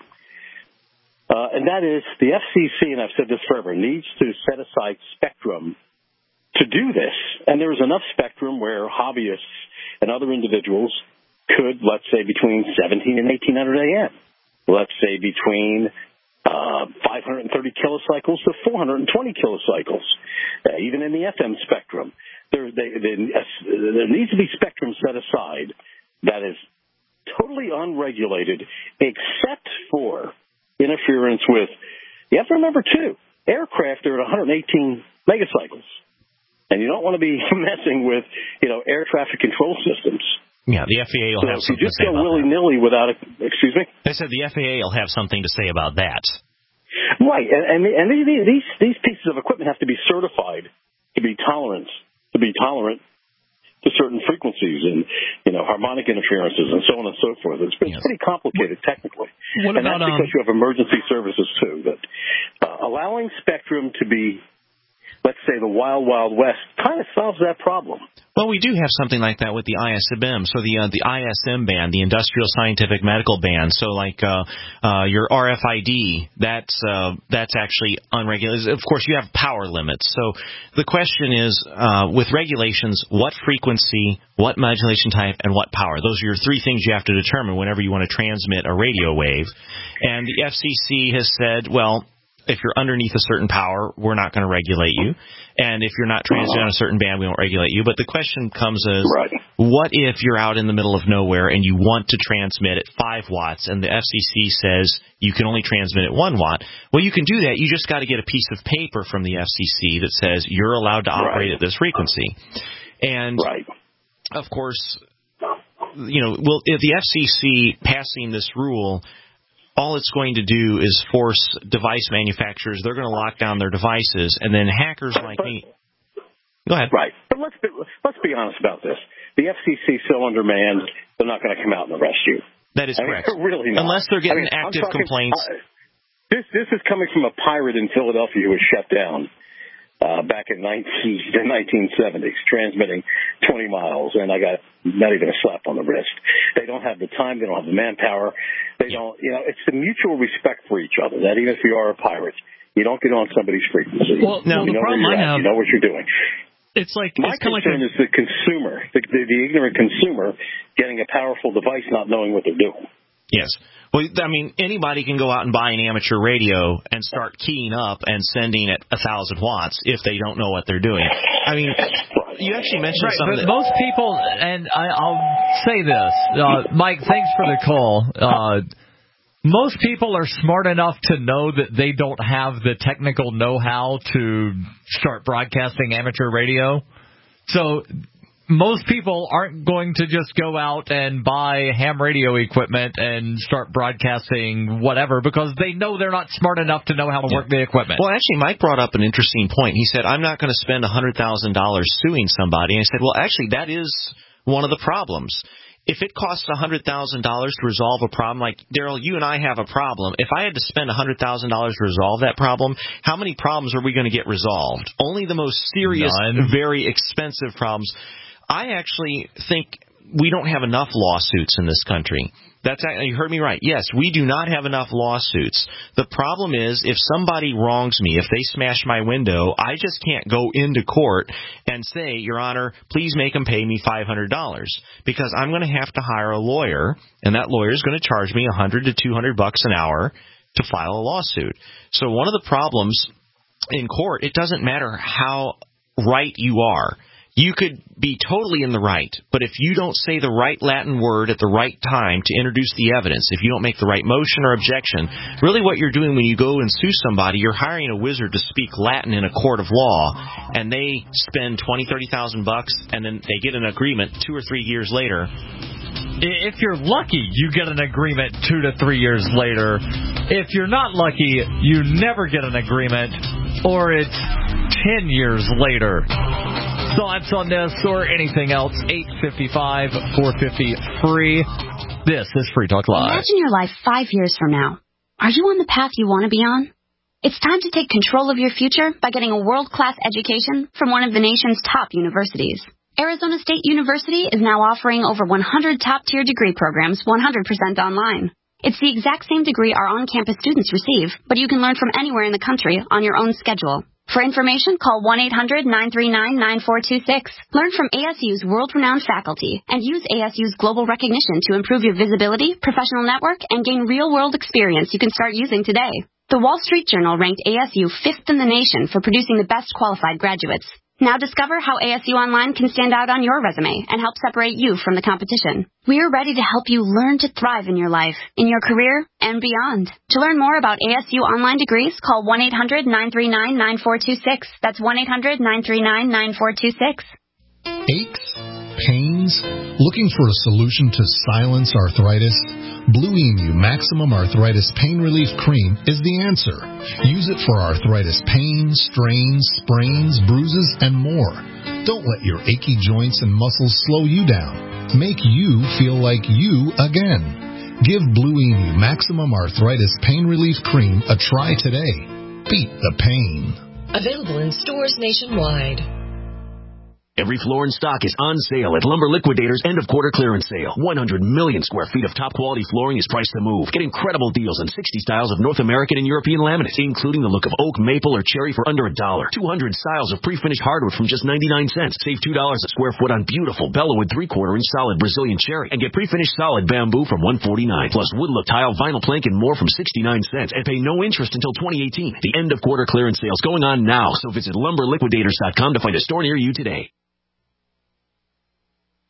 Uh, and that is the F C C, and I've said this forever, needs to set aside spectrum to do this. And there's enough spectrum where hobbyists and other individuals could, let's say, between seventeen and eighteen hundred A M, let's say between Uh, five hundred thirty kilocycles to four hundred twenty kilocycles, uh, even in the F M spectrum. There, they, they, uh, there needs to be spectrum set aside that is totally unregulated except for interference with, you have to remember, too, aircraft are at one hundred eighteen megacycles. And you don't want to be messing with, you know, air traffic control systems. Yeah, the F A A will so have if something you just to say go about willy-nilly that. without a, excuse me? They said the F A A will have something to say about that. Right, and, and, and these these pieces of equipment have to be certified to be tolerant, to be tolerant to certain frequencies and, you know, harmonic interferences and so on and so forth. It's, it's yes. pretty complicated technically. What and about, that's because um, you have emergency services too. That uh, allowing spectrum to be, let's say, the wild, wild west kind of solves that problem. Well, we do have something like that with the I S M. So the uh, the I S M band, the Industrial Scientific Medical Band. So like uh, uh, your R F I D, that's uh, that's actually unregulated. Of course, you have power limits. So the question is, uh, with regulations, what frequency, what modulation type, and what power? Those are your three things you have to determine whenever you want to transmit a radio wave. And the F C C has said, well, if you're underneath a certain power, we're not going to regulate you. And if you're not transmitting on a certain band, we won't regulate you. But the question comes as, right. what if you're out in the middle of nowhere and you want to transmit at five watts and the F C C says you can only transmit at one watt? Well, you can do that. You just got to get a piece of paper from the F C C that says you're allowed to operate right. at this frequency. And, right. of course, you know, will if the F C C passing this rule, all it's going to do is force device manufacturers. They're going to lock down their devices, and then hackers but, like but, me. Go ahead. Right, but let's be, let's be honest about this. The F C C so undermanned, they're not going to come out and arrest you. That is I correct. mean, really not. Unless they're getting I mean, active talking, complaints. Uh, this this is coming from a pirate in Philadelphia who was shut down uh, back in nineteen, the nineteen seventies, transmitting twenty miles, and I got not even a slap on the wrist. They don't have the time. They don't have the manpower. They don't. You know, it's the mutual respect for each other. That even if you are a pirate, you don't get on somebody's frequency. Well, no, you the know problem where you're I at. have, you know what you're doing. It's like My it's kind of concern like a, is the consumer, the, the, the ignorant consumer, getting a powerful device, not knowing what they're doing. Yes. Well, I mean, anybody can go out and buy an amateur radio and start keying up and sending at a thousand watts if they don't know what they're doing. I mean, you actually mentioned right, something. But that, most people, and I, I'll say this, uh, Mike. Thanks for the call. Uh, most people are smart enough to know that they don't have the technical know-how to start broadcasting amateur radio. So most people aren't going to just go out and buy ham radio equipment and start broadcasting whatever because they know they're not smart enough to know how to yeah. work the equipment. Well, actually, Mike brought up an interesting point. He said, I'm not going to spend one hundred thousand dollars suing somebody. And I said, well, actually, that is one of the problems. If it costs one hundred thousand dollars to resolve a problem, like, Daryl, you and I have a problem. If I had to spend one hundred thousand dollars to resolve that problem, how many problems are we going to get resolved? Only the most serious, None. very expensive problems. I actually think we don't have enough lawsuits in this country. That's you heard me right. Yes, we do not have enough lawsuits. The problem is if somebody wrongs me, if they smash my window, I just can't go into court and say, Your Honor, please make them pay me five hundred dollars because I'm going to have to hire a lawyer, and that lawyer is going to charge me one hundred to two hundred bucks an hour to file a lawsuit. So one of the problems in court, it doesn't matter how right you are. You could be totally in the right, but if you don't say the right Latin word at the right time to introduce the evidence, if you don't make the right motion or objection, really what you're doing when you go and sue somebody, you're hiring a wizard to speak Latin in a court of law, and they spend twenty, thirty thousand bucks, and then they get an agreement two or three years later. If you're lucky, you get an agreement two to three years later. If you're not lucky, you never get an agreement, or it's ten years later. Thoughts on this or anything else, eight five five, four five zero, free. This is Free Talk Live. Imagine your life five years from now. Are you on the path you want to be on? It's time to take control of your future by getting a world-class education from one of the nation's top universities. Arizona State University is now offering over one hundred top-tier degree programs one hundred percent online. It's the exact same degree our on-campus students receive, but you can learn from anywhere in the country on your own schedule. For information, call one eight hundred, nine three nine, nine four two six. Learn from A S U's world-renowned faculty and use A S U's global recognition to improve your visibility, professional network, and gain real-world experience you can start using today. The Wall Street Journal ranked A S U fifth in the nation for producing the best qualified graduates. Now discover how A S U Online can stand out on your resume and help separate you from the competition. We are ready to help you learn to thrive in your life, in your career, and beyond. To learn more about A S U Online degrees, call one eight hundred, nine three nine, nine four two six. That's one eight hundred, nine three nine, nine four two six. Aches? Pains? Looking for a solution to silence arthritis? Blue Emu Maximum Arthritis Pain Relief Cream is the answer. Use it for arthritis pain, strains, sprains, bruises, and more. Don't let your achy joints and muscles slow you down. Make you feel like you again. Give Blue Emu Maximum Arthritis Pain Relief Cream a try today. Beat the pain. Available in stores nationwide. Every floor in stock is on sale at Lumber Liquidators' end-of-quarter clearance sale. one hundred million square feet of top-quality flooring is priced to move. Get incredible deals on sixty styles of North American and European laminate, including the look of oak, maple, or cherry for under a dollar. two hundred styles of pre-finished hardwood from just ninety-nine cents. Save two dollars a square foot on beautiful Bellawood three-quarter inch solid Brazilian cherry. And get pre-finished solid bamboo from one forty-nine. Plus wood look tile, vinyl plank, and more from sixty-nine cents. And pay no interest until twenty eighteen. The end-of-quarter clearance sale is going on now, so visit lumber liquidators dot com to find a store near you today.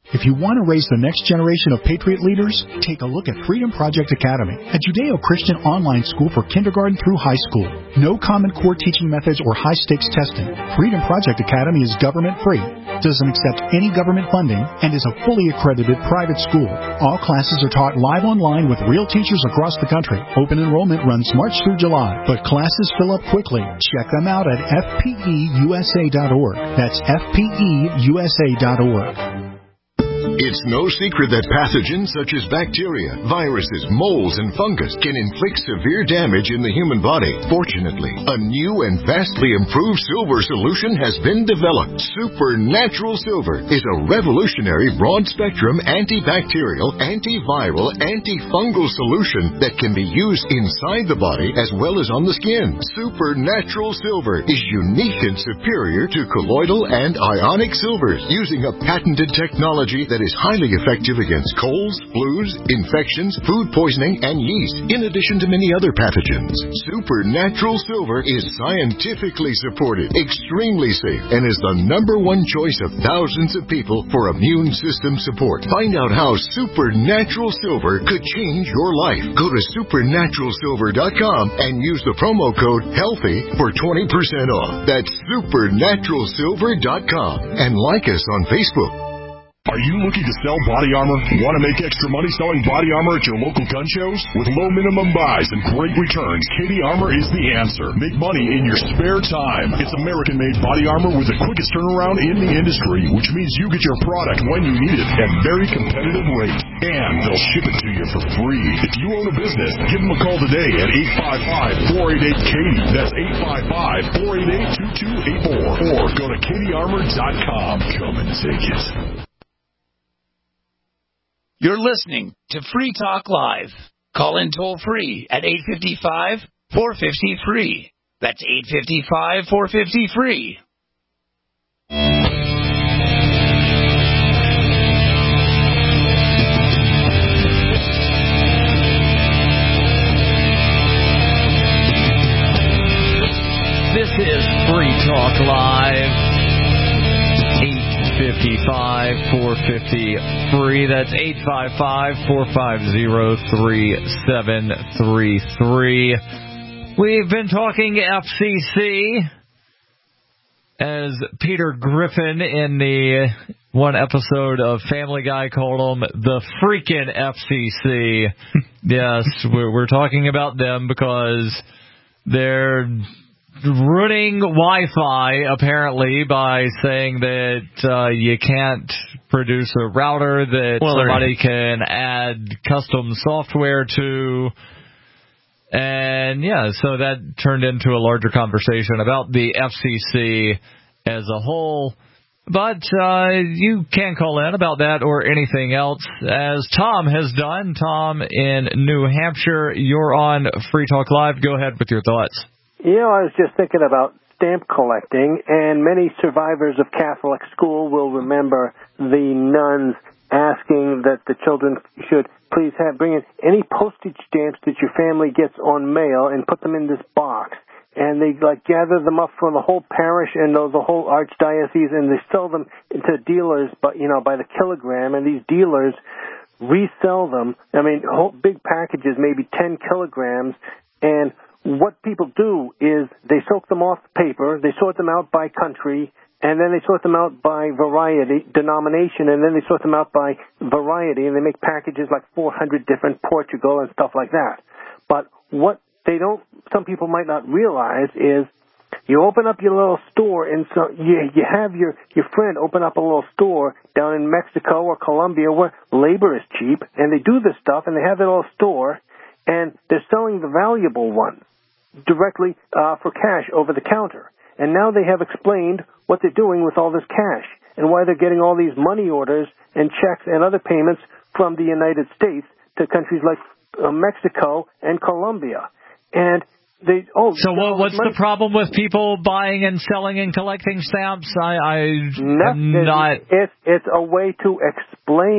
If you want to raise the next generation of Patriot leaders, take a look at Freedom Project Academy, a Judeo-Christian online school for kindergarten through high school. No Common Core teaching methods or high-stakes testing. Freedom Project Academy is government-free, doesn't accept any government funding, and is a fully accredited private school. All classes are taught live online with real teachers across the country. Open enrollment runs March through July, but classes fill up quickly. Check them out at F P E U S A dot org. That's F P E U S A dot org. It's no secret that pathogens such as bacteria, viruses, molds, and fungus can inflict severe damage in the human body. Fortunately, a new and vastly improved silver solution has been developed. Supernatural Silver is a revolutionary broad-spectrum antibacterial, antiviral, antifungal solution that can be used inside the body as well as on the skin. Supernatural Silver is unique and superior to colloidal and ionic silvers, using a patented technology that is highly effective against colds, flus, infections, food poisoning, and yeast, in addition to many other pathogens. Supernatural Silver is scientifically supported, extremely safe, and is the number one choice of thousands of people for immune system support. Find out how Supernatural Silver could change your life. Go to supernatural silver dot com and use the promo code HEALTHY for twenty percent off. That's supernatural silver dot com, and like us on Facebook. Are you looking to sell body armor? Want to make extra money selling body armor at your local gun shows? With low minimum buys and great returns, Katie Armor is the answer. Make money in your spare time. It's American-made body armor with the quickest turnaround in the industry, which means you get your product when you need it at very competitive rates. And they'll ship it to you for free. If you own a business, give them a call today at eight five five, four eight eight, Katie. That's eight five five, four eight eight, two two eight four. Or go to katie armor dot com. Come and take it. You're listening to Free Talk Live. Call in toll free at eight five five, four five zero, free. That's eight five five, four five zero, free. This is Free Talk Live. eight five five, four five zero, free. That's eight five five, four five zero, three seven three three. We've been talking F C C, as Peter Griffin in the one episode of Family Guy called them the freaking F C C. Yes, we're, we're talking about them because they're ruining Wi-Fi, apparently, by saying that uh, you can't produce a router that well, somebody can add custom software to. And, yeah, so that turned into a larger conversation about the F C C as a whole. But uh, you can call in about that or anything else, as Tom has done. Tom in New Hampshire, you're on Free Talk Live. Go ahead with your thoughts. You know, I was just thinking about stamp collecting, and many survivors of Catholic school will remember the nuns asking that the children should please have bring in any postage stamps that your family gets on mail and put them in this box. And they like gather them up from the whole parish and the whole archdiocese, and they sell them to dealers, but you know, by the kilogram. And these dealers resell them. I mean, whole big packages, maybe ten kilograms, and what people do is they soak them off the paper, they sort them out by country, and then they sort them out by variety, denomination, and then they sort them out by variety, and they make packages like four hundred different Portugal and stuff like that. But what they don't, some people might not realize is you open up your little store, and so you, you have your, your friend open up a little store down in Mexico or Colombia where labor is cheap, and they do this stuff, and they have their little store, and they're selling the valuable ones directly uh, for cash over the counter. And now they have explained what they're doing with all this cash and why they're getting all these money orders and checks and other payments from the United States to countries like uh, Mexico and Colombia. And they oh so what, what's money. The problem with people buying and selling and collecting stamps? I, I am not. It's it's a way to explain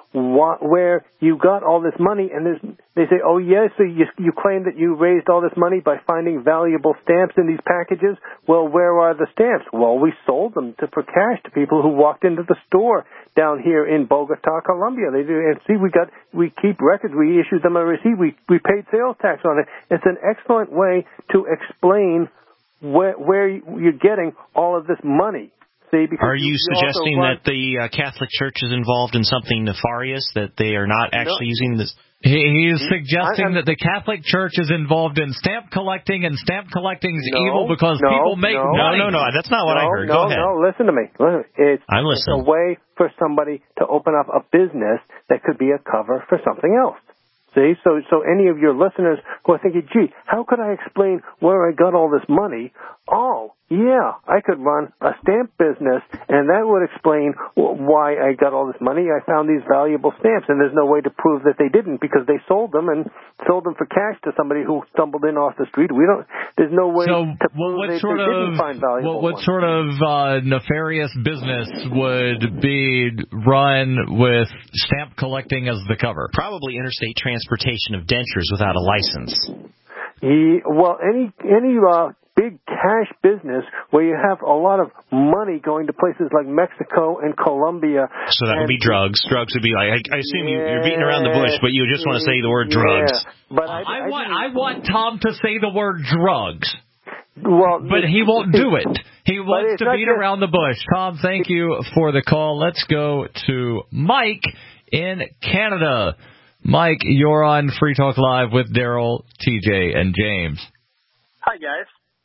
wh- where you got all this money, and there's, they say, oh, yes, so you, you claim that you raised all this money by finding valuable stamps in these packages. Well, where are the stamps? Well, we sold them to, for cash to people who walked into the store down here in Bogota, Colombia. They do, and see, we got, we keep records. We issued them a receipt. We, we paid sales tax on it. It's an excellent way to explain where, where you're getting all of this money. See, because are you, you suggesting run, that the uh, Catholic Church is involved in something nefarious, that they are not actually no. using this? He, he is suggesting that the Catholic Church is involved in stamp collecting, and stamp collecting is no, evil because no, people make no, money. No, no, no, that's not what no, I heard. No, Go ahead. No, listen to me. Listen. It's, I'm listening. It's a way for somebody to open up a business that could be a cover for something else. See, so so any of your listeners who are thinking, gee, how could I explain where I got all this money? Oh, yeah, I could run a stamp business, and that would explain why I got all this money. I found these valuable stamps, and there's no way to prove that they didn't because they sold them and sold them for cash to somebody who stumbled in off the street. We don't. There's no way so to prove what they, sort they of, didn't find valuable What, what ones. sort of uh, nefarious business would be run with stamp collecting as the cover? Probably interstate transportation of dentures without a license. Yeah, well, any any uh, big cash business where you have a lot of money going to places like Mexico and Colombia. So that and, would be drugs. Drugs would be like, I, I assume yeah, you, you're beating around the bush, but you just want to say the word drugs. Yeah, but I, I, I, want I I want Tom to say the word drugs. Well, but he won't do it. He wants to beat just, around the bush. Tom, thank you for the call. Let's go to Mike in Canada. Mike, you're on Free Talk Live with Daryl, T J, and James. Hi, guys.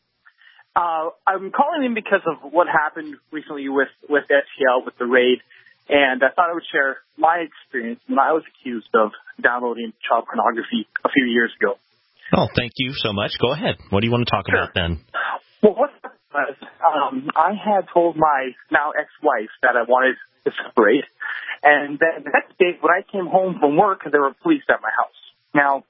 Uh, I'm calling in because of what happened recently with, with S T L, with the raid, and I thought I would share my experience when I was accused of downloading child pornography a few years ago. Oh, thank you so much. Go ahead. What do you want to talk sure. about then? Well, what happened was um, I had told my now ex-wife that I wanted to separate, and then the next day when I came home from work, there were police at my house. Now,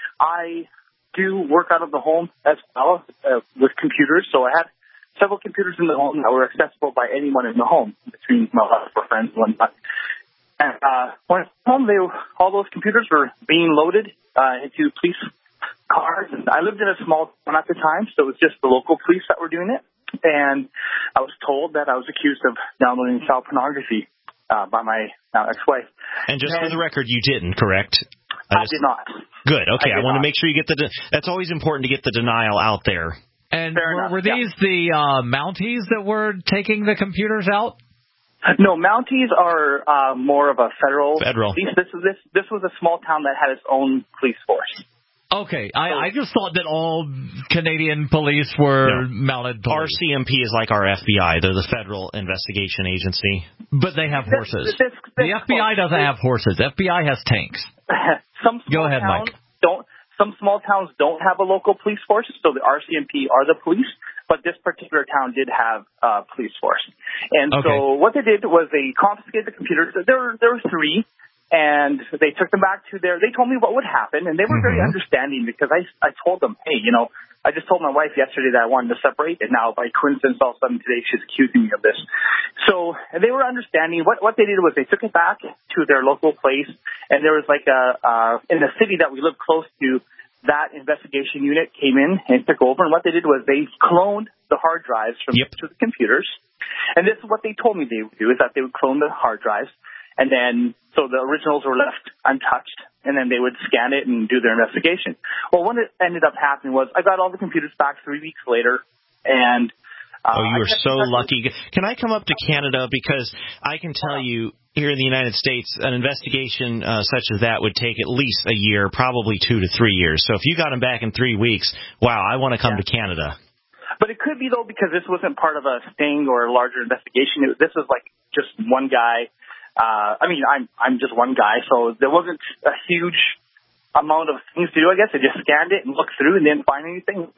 I do work out of the home as well uh, with computers, so I had several computers in the home that were accessible by anyone in the home, between my wife or friends and whatnot. And uh, when I came home, they were, all those computers were being loaded uh, into police cars. And I lived in a small town at the time, so it was just the local police that were doing it. And I was told that I was accused of downloading child pornography uh, by my now ex-wife. And just and for the record, you didn't, correct? I, I just, did not. Good. Okay, I, I want not. to make sure you get the. De- that's always important to get the denial out there. And Fair were, enough, were these yeah. the uh, Mounties that were taking the computers out? No, Mounties are uh, more of a federal. Federal. Police. This is this this was a small town that had its own police force. Okay, I, I just thought that all Canadian police were no. mounted police. R C M P is like our F B I. They're the Federal Investigation Agency. But they have horses. This, this, this, the F B I doesn't have horses. F B I has tanks. Some Go ahead, towns Mike. Don't, some small towns don't have a local police force, so the R C M P are the police, but this particular town did have a police force. And okay. so what they did was they confiscated the computers. There were, there were three. And they took them back to their, they told me what would happen, and they were mm-hmm. very understanding because I, I told them, hey, you know, I just told my wife yesterday that I wanted to separate, and now by coincidence all of a sudden today she's accusing me of this. So and they were understanding. What what they did was they took it back to their local place, and there was like a, uh, in the city that we live close to, that investigation unit came in and took over, and what they did was they cloned the hard drives from yep. to the computers, and this is what they told me they would do, is that they would clone the hard drives. And then, so the originals were left untouched, and then they would scan it and do their investigation. Well, what it ended up happening was I got all the computers back three weeks later, and uh, oh, you are so lucky. Can I come up to Canada? Because I can tell you, here in the United States, an investigation uh, such as that would take at least a year, probably two to three years. So if you got them back in three weeks, wow, I want to come yeah. to Canada. But it could be, though, because this wasn't part of a sting or a larger investigation. It, this was like just one guy. Uh, I mean, I'm I'm just one guy, so there wasn't a huge amount of things to do, I guess. I just scanned it and looked through and didn't find anything.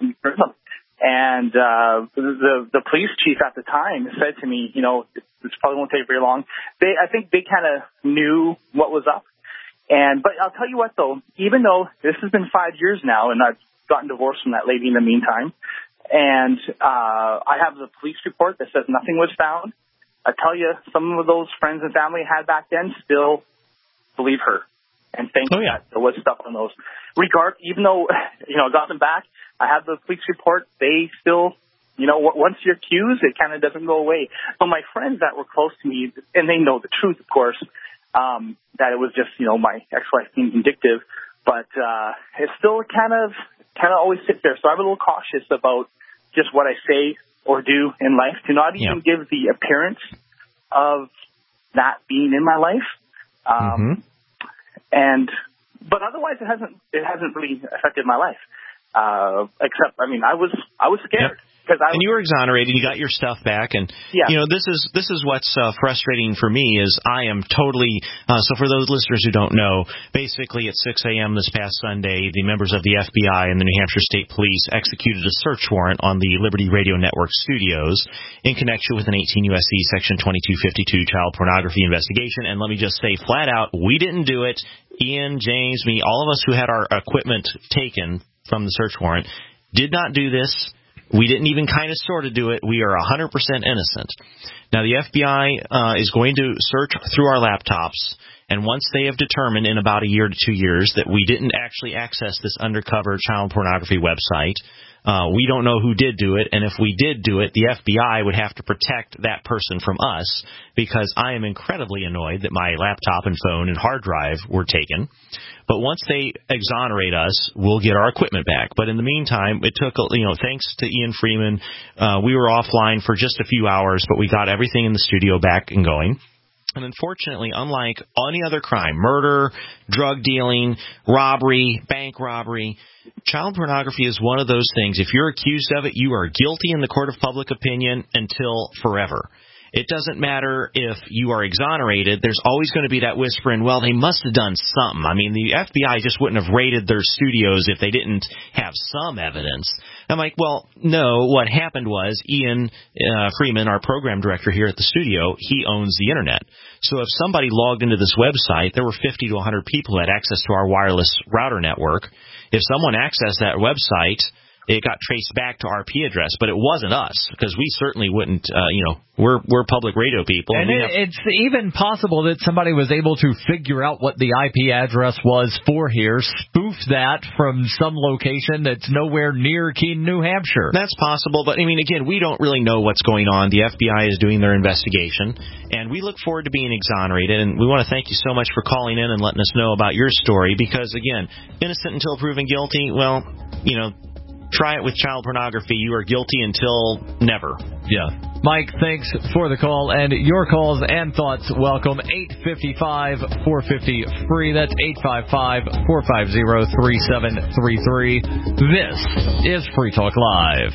And uh, the the police chief at the time said to me, you know, this probably won't take very long. They, I think they kind of knew what was up. And but I'll tell you what, though, even though this has been five years now, and I've gotten divorced from that lady in the meantime, and uh, I have the police report that says nothing was found. I tell you, some of those friends and family I had back then still believe her. And thank oh, you yeah. that there was stuff on those. Regard, even though, you know, I got them back, I had the police report, they still, you know, once you're accused, it kind of doesn't go away. But my friends that were close to me, and they know the truth, of course, um, that it was just, you know, my ex-wife being vindictive, but uh, it still kind of, kind of always sits there. So I'm a little cautious about just what I say or do in life, to not even yeah. give the appearance of that being in my life. Um, mm-hmm. And, but otherwise it hasn't, it hasn't really affected my life. Uh, except, I mean, I was, I was scared. Yep. Cause I and you were exonerated. You got your stuff back, and yeah. you know this is this is what's uh, frustrating for me is I am totally. Uh, so for those listeners who don't know, basically at six a.m. this past Sunday, the members of the F B I and the New Hampshire State Police executed a search warrant on the Liberty Radio Network studios in connection with an eighteen U S C Section twenty-two fifty-two child pornography investigation. And let me just say flat out, we didn't do it. Ian, James, me, all of us who had our equipment taken from the search warrant did not do this. We didn't even kind of sort of do it. We are one hundred percent innocent. Now, the F B I uh, is going to search through our laptops, and once they have determined in about a year to two years that we didn't actually access this undercover child pornography website, uh, we don't know who did do it, and if we did do it, the F B I would have to protect that person from us because I am incredibly annoyed that my laptop and phone and hard drive were taken. But once they exonerate us, we'll get our equipment back. But in the meantime, it took, you know, thanks to Ian Freeman, uh, we were offline for just a few hours, but we got everything in the studio back and going. And unfortunately, unlike any other crime, murder, drug dealing, robbery, bank robbery, child pornography is one of those things. If you're accused of it, you are guilty in the court of public opinion until forever. It doesn't matter if you are exonerated. There's always going to be that whispering, well, they must have done something. I mean, the F B I just wouldn't have raided their studios if they didn't have some evidence. I'm like, well, no, what happened was Ian uh, Freeman, our program director here at the studio, he owns the Internet. So if somebody logged into this website, there were fifty to one hundred people who had access to our wireless router network. If someone accessed that website, it got traced back to our I P address, but it wasn't us because we certainly wouldn't, uh, you know, we're we're public radio people. And, and it, have... it's even possible that somebody was able to figure out what the I P address was for here, spoof that from some location that's nowhere near Keene, New Hampshire. That's possible, but I mean, again, we don't really know what's going on. The F B I is doing their investigation, and we look forward to being exonerated. And we want to thank you so much for calling in and letting us know about your story because, again, innocent until proven guilty, well, you know, try it with child pornography. You are guilty until never. Yeah. Mike, thanks for the call, and your calls and thoughts welcome. eight five five, four five zero, free. That's eight five five, four five zero, three seven three three. This is Free Talk Live.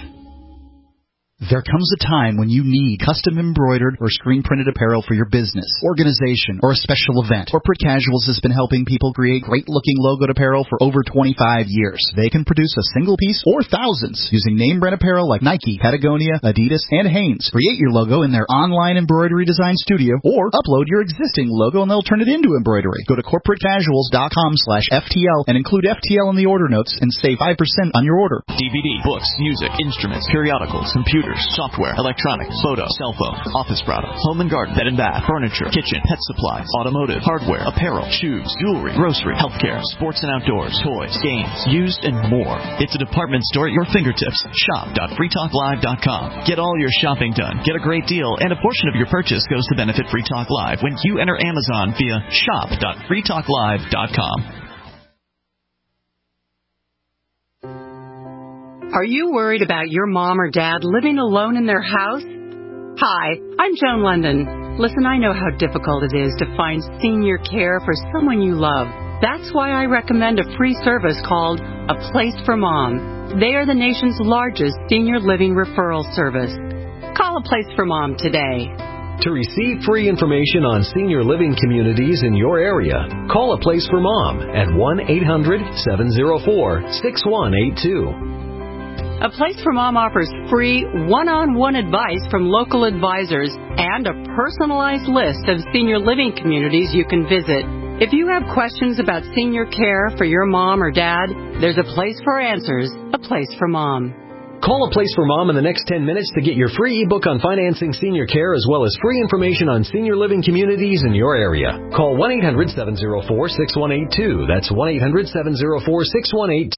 There comes a time when you need custom embroidered or screen printed apparel for your business, organization, or a special event. Corporate Casuals has been helping people create great looking logoed apparel for over twenty-five years. They can produce a single piece or thousands using name brand apparel like Nike, Patagonia, Adidas, and Hanes. Create your logo in their online embroidery design studio or upload your existing logo and they'll turn it into embroidery. Go to corporate casuals dot com slash F T L and include F T L in the order notes and save five percent on your order. D V D, books, music, instruments, periodicals, computers, software, electronics, photo, cell phone, office products, home and garden, bed and bath, furniture, kitchen, pet supplies, automotive, hardware, apparel, shoes, jewelry, grocery, healthcare, sports and outdoors, toys, games, used, and more. It's a department store at your fingertips. shop dot free talk live dot com. Get all your shopping done, get a great deal, and a portion of your purchase goes to benefit Free Talk Live when you enter Amazon via shop dot free talk live dot com. Are you worried about your mom or dad living alone in their house? Hi, I'm Joan London. Listen, I know how difficult it is to find senior care for someone you love. That's why I recommend a free service called A Place for Mom. They are the nation's largest senior living referral service. Call A Place for Mom today. To receive free information on senior living communities in your area, call A Place for Mom at one eight hundred, seven oh four, six one eight two. A Place for Mom offers free one-on-one advice from local advisors and a personalized list of senior living communities you can visit. If you have questions about senior care for your mom or dad, there's a place for answers, A Place for Mom. Call A Place for Mom in the next ten minutes to get your free ebook on financing senior care as well as free information on senior living communities in your area. Call one eight hundred seven oh four six one eight two. That's one eight hundred seven oh four six one eight